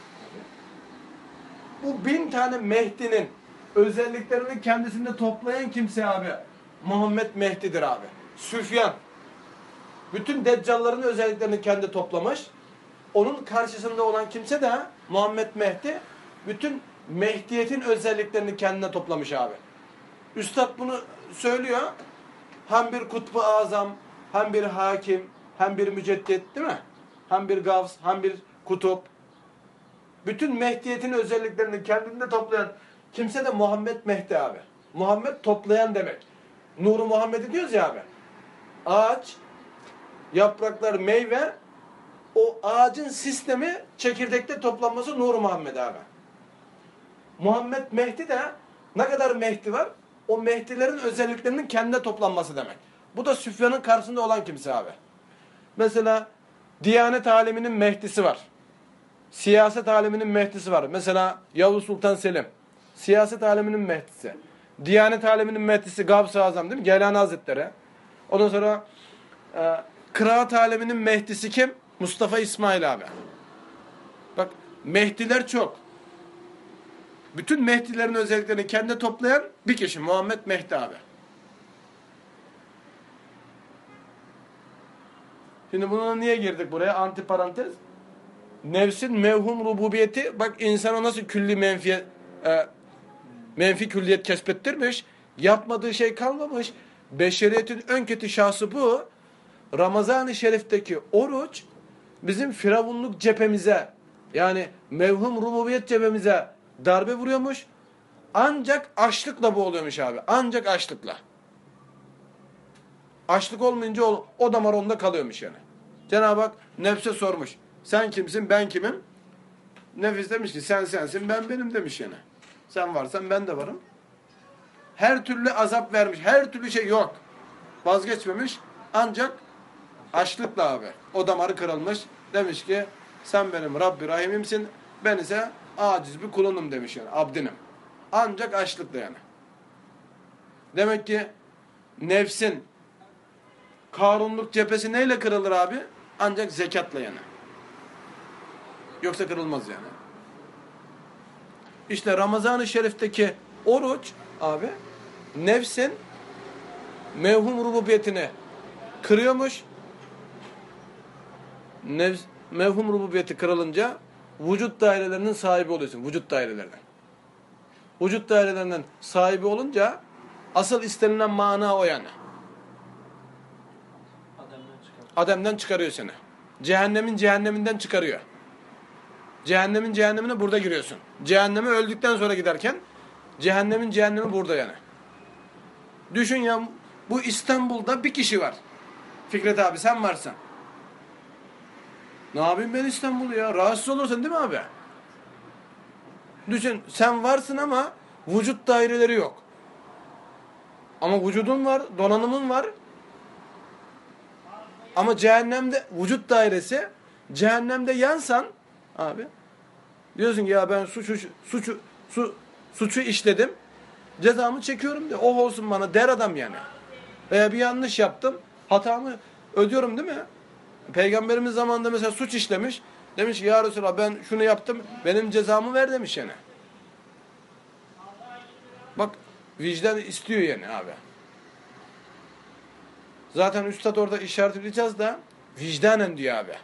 Bu 1000 tane Mehdi'nin özelliklerini kendisinde toplayan kimse abi Muhammed Mehdi'dir abi. Süfyan. Bütün deccalların özelliklerini kendi toplamış. Onun karşısında olan kimse de Muhammed Mehdi bütün Mehdiyetin özelliklerini kendine toplamış abi. Üstad bunu söylüyor. Hem bir kutbu azam, hem bir hakim, hem bir müceddit değil mi? Hem bir gavs, hem bir kutup. Bütün Mehdiyetin özelliklerini kendinde toplayan kimse de Muhammed Mehdi abi. Muhammed toplayan demek. Nuru Muhammed'i diyoruz ya abi. Ağaç, yapraklar, meyve, o ağacın sistemi çekirdekte toplanması Nuru Muhammed abi. Muhammed Mehdi de ne kadar Mehdi var? O Mehdilerin özelliklerinin kendine toplanması demek. Bu da Süfyan'ın karşısında olan kimse abi. Mesela Diyanet aleminin Mehdisi var. Siyaset aleminin Mehdisi var. Mesela Yavuz Sultan Selim. Siyaset aleminin Mehdisi. Diyanet aleminin Mehdisi Gavs-ı Azam değil mi? Geylani Hazretleri. Ondan sonra kıraat aleminin Mehdisi kim? Mustafa İsmail abi. Bak Mehdiler çok. Bütün Mehdilerin özelliklerini kendine toplayan bir kişi. Muhammed Mehdi abi. Şimdi buna niye girdik buraya? Antiparantez. Nefsin mevhum rububiyeti bak insana nasıl külli menfi külliyet kesbettirmiş. Yapmadığı şey kalmamış. Beşeriyetin en kötü şahsı bu. Ramazan-ı Şerif'teki oruç bizim firavunluk cephemize yani mevhum rububiyet cephemize darbe vuruyormuş. Ancak açlıkla bu oluyormuş abi. Ancak açlıkla. Açlık olmayınca o damar onda kalıyormuş yani. Cenab-ı Hak nefse sormuş. Sen kimsin ben kimim? Nefis demiş ki sen sensin ben benim demiş yani. Sen varsan ben de varım. Her türlü azap vermiş. Her türlü şey yok. Vazgeçmemiş. Ancak Açlıkla abi. O damarı kırılmış. Demiş ki sen benim Rabbi Rahim'imsin. Ben ise aciz bir kulunum demiş yani. Abdinim. Ancak açlıkla yani. Demek ki nefsin Karunluk cephesi neyle kırılır abi? Ancak zekatla yani. Yoksa kırılmaz yani. İşte Ramazan-ı Şerif'teki oruç abi nefsin mevhum rububiyetini kırıyormuş. Mevhum rububiyeti kırılınca vücut dairelerinin sahibi oluyorsun. Vücut dairelerine. Vücut dairelerinin sahibi olunca asıl istenilen mana o yani. Adem'den çıkarıyor seni. Cehenneminden çıkarıyor. Cehennemine burada giriyorsun. Cehenneme öldükten sonra giderken cehennemi burada yani. Düşün ya bu İstanbul'da bir kişi var. Fikret abi sen varsın. Ne yapayım ben İstanbul'u ya? Rahatsız olursun değil mi abi? Düşün sen varsın ama vücut daireleri yok. Ama vücudun var, donanımın var. Ama cehennemde vücut dairesi, cehennemde yansan abi diyorsun ki ya ben suçu işledim. Cezamı çekiyorum de. Oh olsun bana der adam yani. Veya bir yanlış yaptım. Hatamı ödüyorum değil mi? Peygamberimiz zamanında mesela suç işlemiş. Demiş ki ya Resulallah ben şunu yaptım. Benim cezamı ver demiş yani. Bak vicdan istiyor yani abi. Zaten üstad orada işaret edeceğiz de vicdanen diyor abi.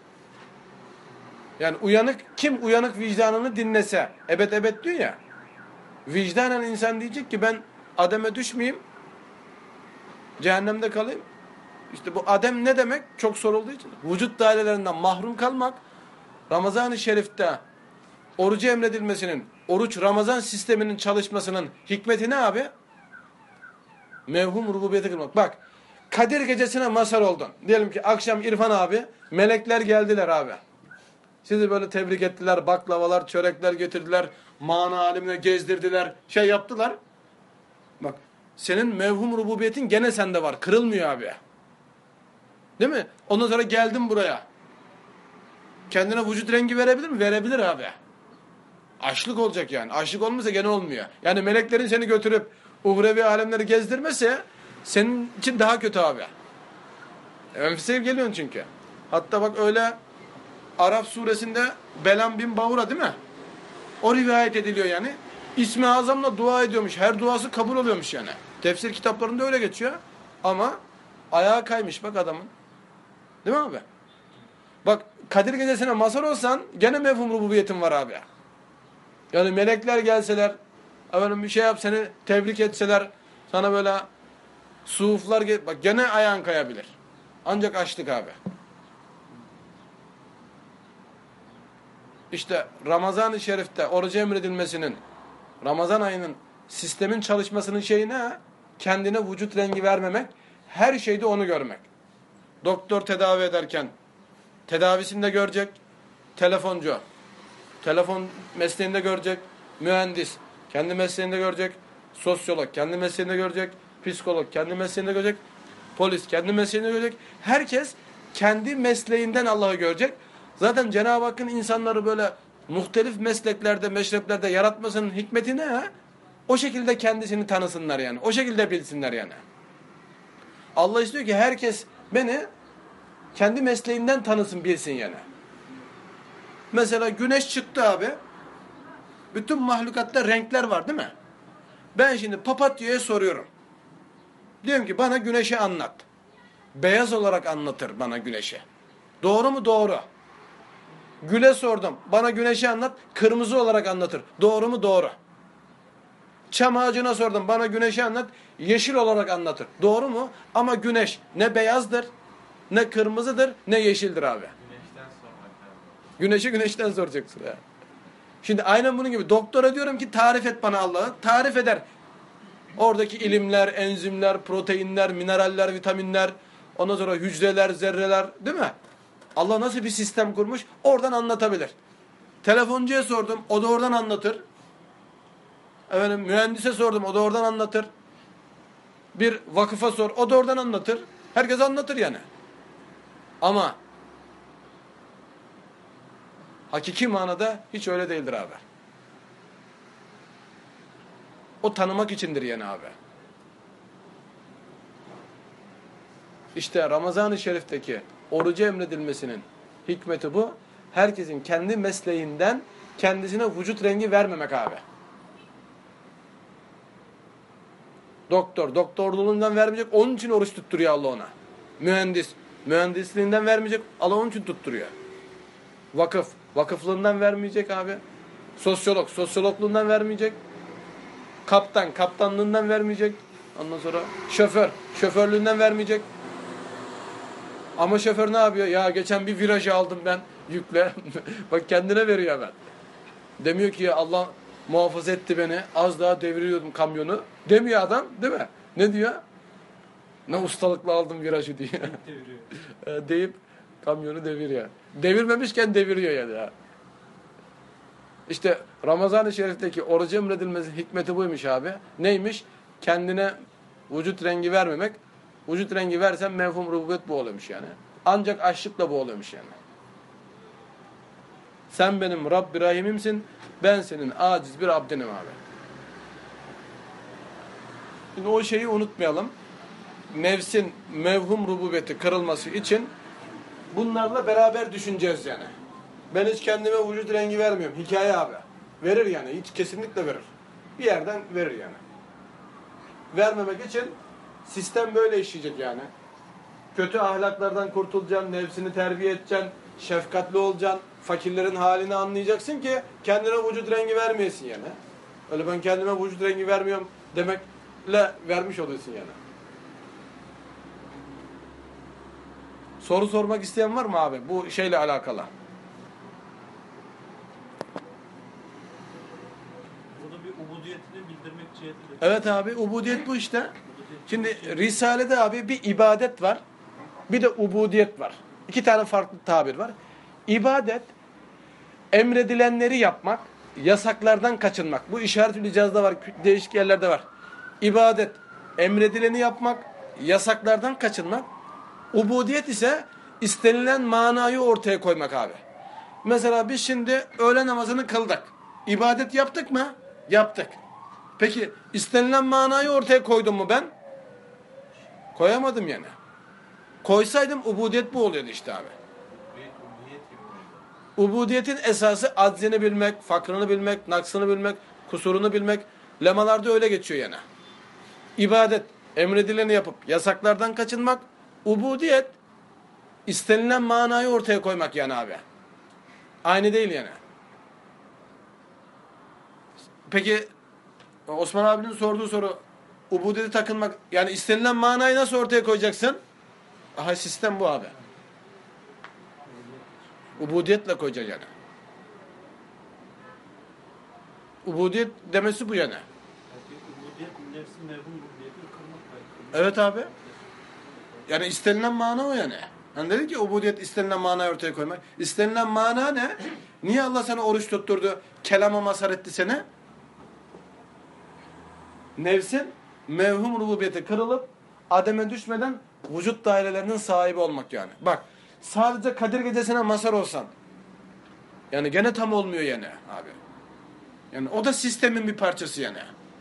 Yani kim uyanık vicdanını dinlese ebed diyor ya. Vicdanen insan diyecek ki ben Adem'e düşmeyeyim. Cehennemde kalayım. İşte bu Adem ne demek? Çok sorulduğu için. Vücut dairelerinden mahrum kalmak. Ramazan-ı Şerif'te orucu emredilmesinin, oruç Ramazan sisteminin çalışmasının hikmeti ne abi? Mevhum rububiyeti kırmak. Bak Kadir gecesine mazhar oldun. Diyelim ki akşam İrfan abi, melekler geldiler abi. Sizi böyle tebrik ettiler, baklavalar, çörekler getirdiler, mana alemine gezdirdiler, şey yaptılar. Bak senin mevhum rububiyetin gene sende var, kırılmıyor abi. Değil mi? Ondan sonra geldin buraya. Kendine vücut rengi verebilir mi? Verebilir abi. Açlık olacak yani. Açlık olmasa gene olmuyor. Yani meleklerin seni götürüp uhrevi alemleri gezdirmese senin için daha kötü abi. Enfise geliyorsun çünkü. Hatta bak öyle Araf suresinde Belam bin Bavura değil mi? O rivayet ediliyor yani. İsmi Azam'la dua ediyormuş. Her duası kabul oluyormuş yani. Tefsir kitaplarında öyle geçiyor. Ama ayağa kaymış bak adamın. Değil mi abi? Bak Kadir gecesine mazhar olsan gene mefhum rububiyetin var abi. Yani melekler gelseler, efendim bir şey yap seni tebrik etseler, sana böyle suhuflar bak gene ayağın kayabilir. Ancak açlık abi. İşte Ramazan-ı Şerif'te orucu emredilmesinin, Ramazan ayının sistemin çalışmasının şeyi ne? Kendine vücut rengi vermemek, her şeyde onu görmek. Doktor tedavi ederken tedavisinde görecek, telefoncu, telefon mesleğinde görecek, mühendis, kendi mesleğinde görecek, sosyolog, kendi mesleğinde görecek, psikolog, kendi mesleğinde görecek, polis, kendi mesleğinde görecek. Herkes kendi mesleğinden Allah'ı görecek. Zaten Cenab-ı Hakk'ın insanları böyle muhtelif mesleklerde, meşreplerde yaratmasının hikmeti ne? O şekilde kendisini tanısınlar yani. O şekilde bilsinler yani. Allah istiyor ki herkes beni kendi mesleğinden tanısın, bilsin yani. Mesela güneş çıktı abi. Bütün mahlukatta renkler var değil mi? Ben şimdi papatya'ya soruyorum. Diyorum ki bana güneşi anlat. Beyaz olarak anlatır bana güneşi. Doğru mu? Doğru. Güle sordum. Bana güneşi anlat. Kırmızı olarak anlatır. Doğru mu? Doğru. Çam ağacına sordum. Bana güneşi anlat. Yeşil olarak anlatır. Doğru mu? Ama güneş ne beyazdır, ne kırmızıdır, ne yeşildir abi. Güneşten sormak lazım. Güneşi güneşten soracaksın ya. Şimdi aynen bunun gibi. Doktora diyorum ki tarif et bana Allah'ı. Tarif eder. Oradaki ilimler, enzimler, proteinler, mineraller, vitaminler, ondan sonra hücreler, zerreler, değil mi? Allah nasıl bir sistem kurmuş? Oradan anlatabilir. Telefoncuya sordum, o da oradan anlatır. Efendim, mühendise sordum, o da oradan anlatır. Bir vakıfa sor, o da oradan anlatır. Herkes anlatır yani. Ama hakiki manada hiç öyle değildir abi. O tanımak içindir yani abi. İşte Ramazan-ı Şerif'teki orucu emredilmesinin hikmeti bu. Herkesin kendi mesleğinden kendisine vücut rengi vermemek abi. Doktor, doktorluğundan vermeyecek, onun için oruç tutturuyor Allah ona. Mühendis, mühendisliğinden vermeyecek, Allah onun için tutturuyor. Vakıf, vakıflığından vermeyecek abi. Sosyolog, sosyologluğundan vermeyecek. Kaptan, kaptanlığından vermeyecek. Ondan sonra şoför, şoförlüğünden vermeyecek. Ama şoför ne yapıyor? Ya geçen bir virajı aldım ben yükle. Bak kendine veriyor hemen. Demiyor ki ya Allah muhafaza etti beni. Az daha deviriyordum kamyonu. Demiyor adam, değil mi? Ne diyor? Ne ustalıkla aldım virajı diye. Deyip kamyonu deviriyor. Devirmemişken deviriyor yani. Ya. İşte Ramazan-ı Şerif'teki orucu emredilmesi hikmeti buymuş abi. Neymiş? Kendine vücut rengi vermemek. Vücut rengi versen mevhum rububiyet bu oluyormuş yani. Ancak açlıkla bu oluyormuş yani. Sen benim Rabbi Rahim'imsin. Ben senin aciz bir abdinim abi. Şimdi o şeyi unutmayalım. Nefsin mevhum rububiyeti kırılması için bunlarla beraber düşüneceğiz yani. Ben hiç kendime vücut rengi vermiyorum. Hikaye abi. Verir yani. Hiç kesinlikle verir. Bir yerden verir yani. Vermemek için sistem böyle işleyecek yani. Kötü ahlaklardan kurtulacaksın, nefsini terbiye edeceksin, şefkatli olacaksın, fakirlerin halini anlayacaksın ki kendine vücut rengi vermeyesin yani. Öyle ben kendime vücut rengi vermiyorum demekle vermiş oluyorsun yani. Soru sormak isteyen var mı abi bu şeyle alakalı? Burada bir ubudiyetini bildirmek cihetiyle. Evet abi ubudiyet bu işte. Şimdi Risale'de abi bir ibadet var. Bir de ubudiyet var. İki tane farklı tabir var. İbadet emredilenleri yapmak, yasaklardan kaçınmak. Bu işaret-ül icazda var, değişik yerlerde var. İbadet emredileni yapmak, yasaklardan kaçınmak. Ubudiyet ise istenilen manayı ortaya koymak abi. Mesela biz şimdi öğle namazını kıldık. İbadet yaptık mı? Yaptık. Peki istenilen manayı ortaya koydum mu ben? Koyamadım yani. Koysaydım ubudiyet bu oluyordu işte abi. Ubudiyetin esası aczini bilmek, fakrını bilmek, naksını bilmek, kusurunu bilmek. Lemalarda öyle geçiyor yani. İbadet, emredileni yapıp yasaklardan kaçınmak. Ubudiyet, istenilen manayı ortaya koymak yani abi. Aynı değil yani. Peki Osman abinin sorduğu soru, ubudiyete takınmak, yani istenilen manayı nasıl ortaya koyacaksın? Aha sistem bu abi. Ubudiyetle koyacaksın yani. Ubudiyet demesi bu yani. Ubudiyet, nefsin mevhum rububiyetini kırmak. Evet abi. Yani istenilen mana o yani. Hani dedi ki ubudiyet istenilen manayı ortaya koymak. İstenilen mana ne? Niye Allah sana oruç tutturdu? Kelama mazhar etti seni? Nefsin mevhum rububiyeti kırılıp ademe düşmeden vücut dairelerinin sahibi olmak yani. Bak sadece Kadir Gecesi'ne mazhar olsan yani gene tam olmuyor yani abi. Yani o da sistemin bir parçası yani.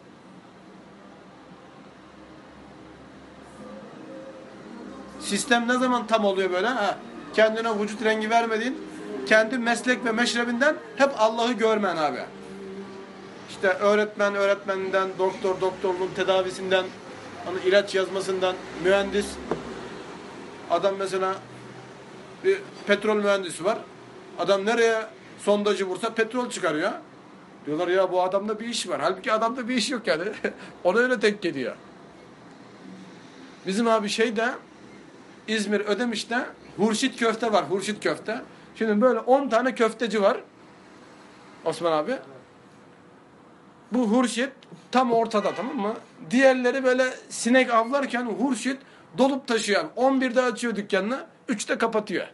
Sistem ne zaman tam oluyor böyle? Ha, kendine vücut rengi vermediğin, kendi meslek ve meşrebinden hep Allah'ı görmen abi. İşte öğretmen öğretmeninden, doktor doktorluğun tedavisinden, onun ilaç yazmasından, mühendis. Adam mesela bir petrol mühendisi var. Adam nereye sondajı vursa petrol çıkarıyor. Diyorlar ya bu adamda bir iş var. Halbuki adamda bir iş yok yani. Ona öyle tek geliyor. Bizim abi şeyde İzmir Ödemiş'te Hurşit köfte var. Hurşit köfte. Şimdi böyle 10 tane köfteci var. Osman abi. Bu Hurşit tam ortada, tamam mı? Diğerleri böyle sinek avlarken Hurşit dolup taşıyor. 11'de açıyor dükkanını, 3'te kapatıyor.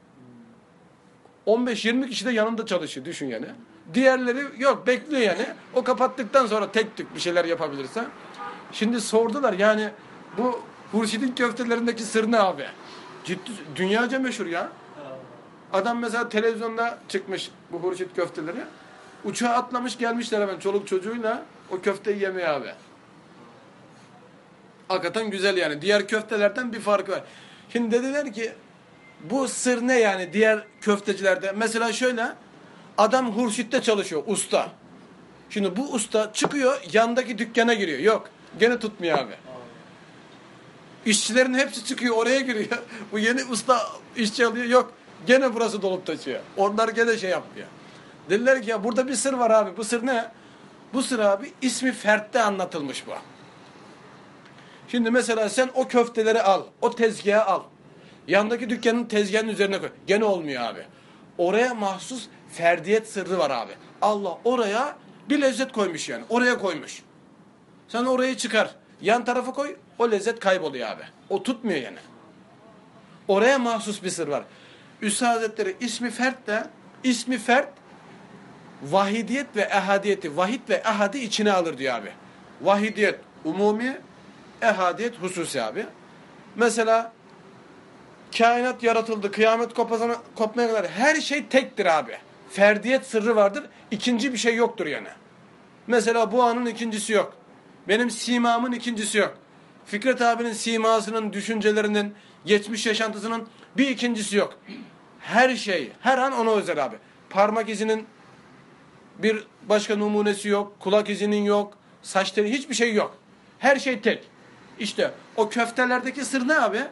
15-20 kişi de yanında çalışıyor, düşün yani. Diğerleri yok, bekliyor yani. O kapattıktan sonra tek tük bir şeyler yapabilirse. Şimdi sordular yani bu Hurşit'in köftelerindeki sır ne abi? Ciddi, dünyaca meşhur ya. Adam mesela televizyonda çıkmış bu hurşit köfteleri. Uçağa atlamış gelmişler hemen çoluk çocuğuyla o köfteyi yemeye abi. Hakikaten güzel yani. Diğer köftelerden bir farkı var. Şimdi dediler ki bu sır ne yani diğer köftecilerde? Mesela şöyle adam hurşitte çalışıyor usta. Şimdi bu usta çıkıyor yandaki dükkana giriyor. Yok gene tutmuyor abi. İşçilerin hepsi çıkıyor oraya giriyor. Bu yeni usta işçi alıyor. Yok gene burası dolup taşıyor. Onlar gene şey yapmıyor. Dediler ki ya burada bir sır var abi. Bu sır ne? Bu sır abi ismi fertte anlatılmış bu. Şimdi mesela sen o köfteleri al. O tezgahı al. Yandaki dükkanın tezgahının üzerine koy. Gene olmuyor abi. Oraya mahsus ferdiyet sırrı var abi. Allah oraya bir lezzet koymuş yani. Oraya koymuş. Sen orayı çıkar. Yan tarafa koy. O lezzet kayboluyor abi. O tutmuyor yani. Oraya mahsus bir sır var. Üstad Hazretleri ismi fert vahidiyet ve ehadiyeti vahid ve ehadi içine alır diyor abi. Vahidiyet umumi, ehadiyet hususi abi. Mesela kainat yaratıldı, kıyamet kopmaya kadar her şey tektir abi. Ferdiyet sırrı vardır. İkinci bir şey yoktur yani. Mesela bu anın ikincisi yok. Benim simamın ikincisi yok. Fikret abinin simasının, düşüncelerinin, geçmiş yaşantısının bir ikincisi yok. Her şey, her an ona özel abi. Parmak izinin bir başka numunesi yok, kulak izinin yok, saç teli hiçbir şey yok. Her şey tek. İşte o köftelerdeki sır ne abi?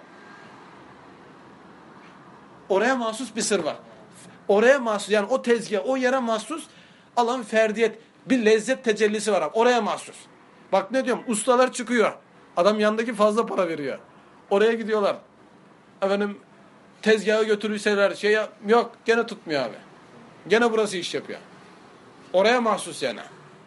Oraya mahsus bir sır var. Oraya mahsus yani o tezgah, o yere mahsus alan ferdiyet, bir lezzet tecellisi var abi. Oraya mahsus. Bak ne diyorum, ustalar çıkıyor. Adam yanındaki fazla para veriyor. Oraya gidiyorlar. Efendim tezgahı götürürseler yok gene tutmuyor abi. Gene burası iş yapıyor. Oraya mahsus yani.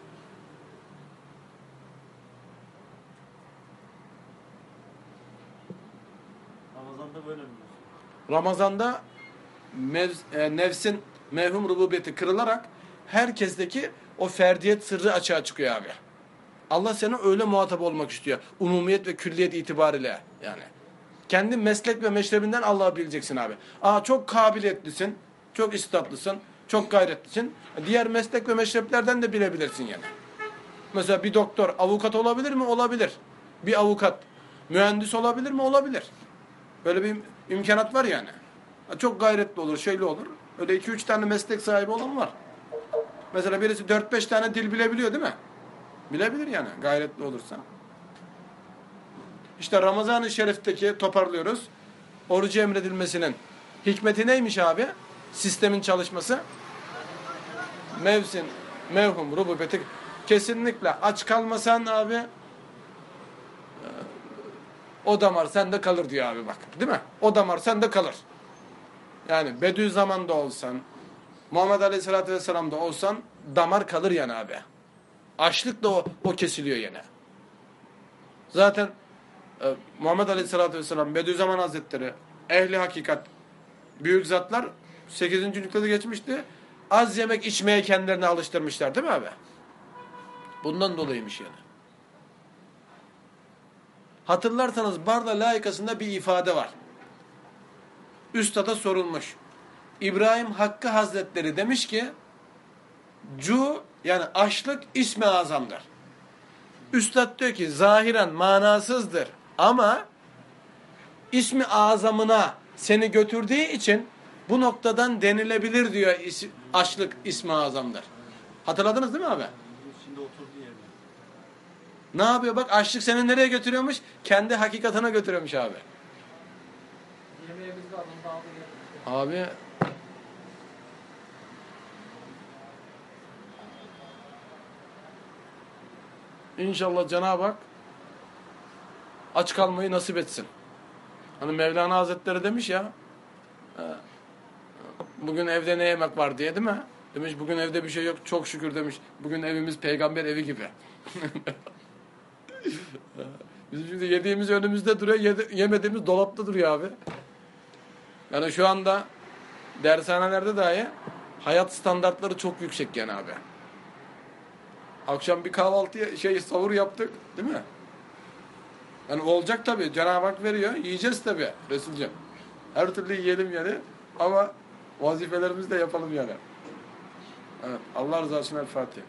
Ramazan'da böyle mi? Ramazan'da nefsin mevhum rububiyeti kırılarak herkesteki o ferdiyet sırrı açığa çıkıyor abi. Allah sana öyle muhatap olmak istiyor. Umumiyet ve külliyet itibariyle yani. Kendi meslek ve meşrebinden Allah'ı bileceksin abi. Çok kabiliyetlisin, çok istatlısın, çok gayretlisin. Diğer meslek ve meşreplerden de bilebilirsin yani. Mesela bir doktor avukat olabilir mi? Olabilir. Bir avukat mühendis olabilir mi? Olabilir. Böyle bir imkanat var yani. Çok gayretli olur, şöyle olur. Öyle 2-3 tane meslek sahibi olan var. Mesela birisi 4-5 tane dil bilebiliyor değil mi? Bilebilir yani gayretli olursa. İşte Ramazan-ı Şerif'teki toparlıyoruz. Orucu emredilmesinin hikmeti neymiş abi? Sistemin çalışması. Mevhum, rububiyeti. Kesinlikle aç kalmasan abi o damar sende kalır diyor abi bak. Değil mi? O damar sende kalır. Yani Bediüzzaman'da olsan, Muhammed Aleyhisselatü Vesselam'da olsan damar kalır yani abi. Açlıkla o kesiliyor yani. Zaten Muhammed Aleyhisselatü Vesselam, Bediüzzaman Hazretleri, ehli hakikat, büyük zatlar 8. nüktede geçmişti. Az yemek içmeye kendilerini alıştırmışlar değil mi abi? Bundan dolayıymış yani. Hatırlarsanız Barla layıkasında bir ifade var. Üstada sorulmuş. İbrahim Hakkı Hazretleri demiş ki yani açlık ismi azamdır. Üstad diyor ki zahiren manasızdır ama ismi azamına seni götürdüğü için bu noktadan denilebilir diyor açlık ismi azamdır. Hatırladınız değil mi abi? Şimdi oturduğu yerde. Ne yapıyor bak açlık seni nereye götürüyormuş? Kendi hakikatine götürüyormuş abi. Yemeğimiz var, onu da aldı geldi. Abi İnşallah Cenab-ı Hak aç kalmayı nasip etsin. Hani Mevlana Hazretleri demiş ya bugün evde ne yemek var diye değil mi? Demiş bugün evde bir şey yok çok şükür demiş. Bugün evimiz peygamber evi gibi. Bizim şimdi yediğimiz önümüzde duruyor, yemediğimiz dolapta duruyor abi. Yani şu anda dershanelerde dahi hayat standartları çok yüksek yani abi. Akşam bir kahvaltıya sahur yaptık değil mi? Yani olacak tabii. Cenab-ı Hak veriyor. Yiyeceğiz tabii Resulcüğüm. Her türlü yiyelim yani. Ama vazifelerimizi de yapalım yani. Evet. Allah rızası için El Fatiha.